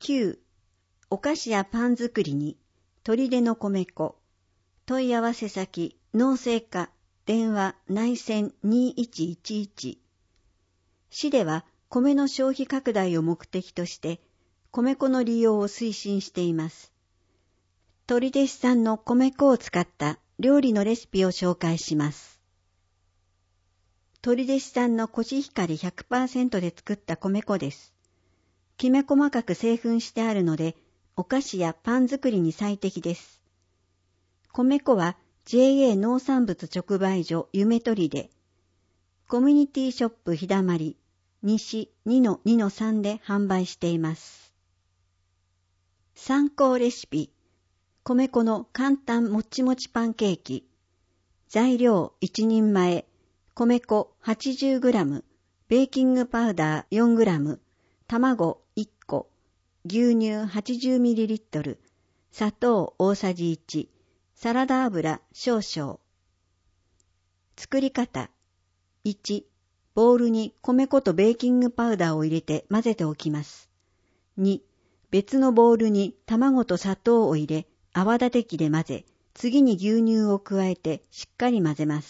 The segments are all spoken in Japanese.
9. お菓子やパン作りに取手の米粉。問い合わせ先農政課電話内線2111。市では米の消費拡大を目的として米粉の利用を推進しています。取手市産の米粉を使った料理のレシピを紹介します。取手市産のコシヒカリ 100% で作った米粉です。きめ細かく製粉してあるので、お菓子やパン作りに最適です。米粉は JA 農産物直売所夢取で、コミュニティショップひだまり西 2-2-3 で販売しています。参考レシピ。米粉の簡単もちもちパンケーキ。材料1人前、米粉 80g、ベーキングパウダー 4g、卵1個、牛乳 80ml、砂糖大さじ1、サラダ油少々。作り方。1、ボウルに米粉とベーキングパウダーを入れて混ぜておきます。2、別のボウルに卵と砂糖を入れ、泡立て器で混ぜ、次に牛乳を加えてしっかり混ぜます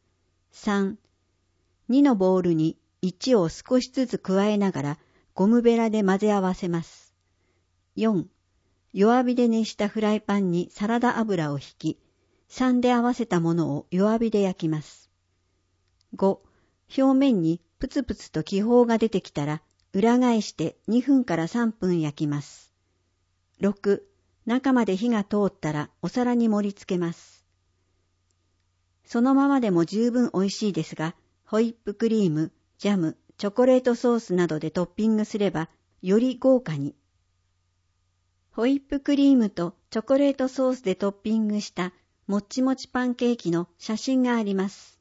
。3、2のボウルに1を少しずつ加えながらゴムベラで混ぜ合わせます。4、弱火で熱したフライパンにサラダ油をひき、3で合わせたものを弱火で焼きます。5、表面にプツプツと気泡が出てきたら裏返して2分から3分焼きます。6、中まで火が通ったらお皿に盛り付けます。そのままでも十分美味しいですが、ホイップクリーム、ジャム、チョコレートソースなどでトッピングすればより豪華に。ホイップクリームとチョコレートソースでトッピングしたもっちもちパンケーキの写真があります。